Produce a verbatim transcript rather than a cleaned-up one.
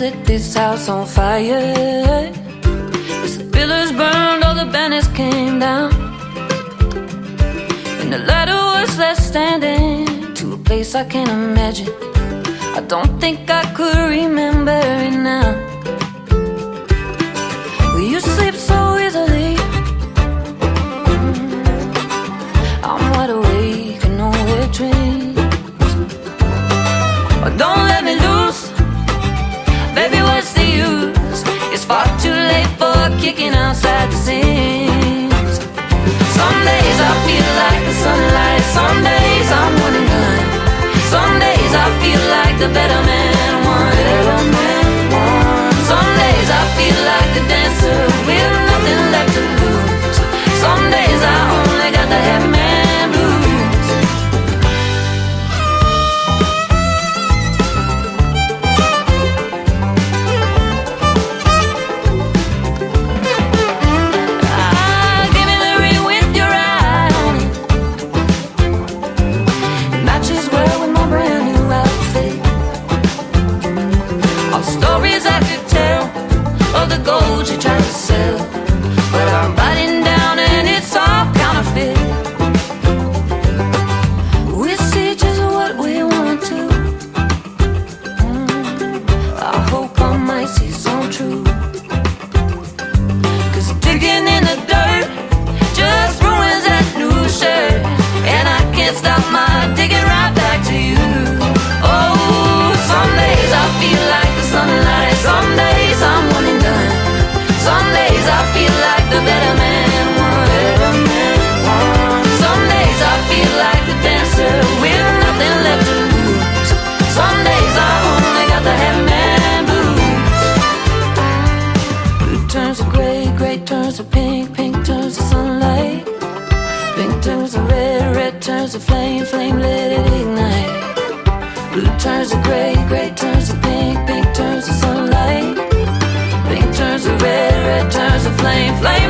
set this house on fire. As the pillars burned, all the banners came down, and the ladder was left standing to a place I can't imagine. I don't think I could remember it now. Will you sleep so easily? I'm wide awake and nowhere dreams. Oh, don't let me loose, baby, what's the use? It's far too late for kicking outside the scenes. Some days I feel like the sunlight, some days I'm one and done. Some days I feel like the better man won. Some days I feel like the dancer with nothing left to lose. Some days I only got the happy man blues. Ah, give me the ring with your eye on it. It matches well with my brand new outfit. All stories I could tell of the gold you tried to sell, but I'm biting down and it's all counterfeit. We see just what we want to. mm, I hope I might see some truth, 'cause digging in the dirt just ruins that new shirt, and I can't stop my digging right back to you. Oh, some days I feel like the sunlight, some days I'm one and done. Some days I feel like the better man won. Some days I feel like the dancer with nothing left to lose. Some days I only got the happy man blues. Blue turns to gray, gray turns to pink, pink turns to sunlight, pink turns to red, red turns to flame, flame let it ignite. Blue turns to gray, gray turns to pink, pink turns to sunlight, pink turns to red, red turns to flame, flame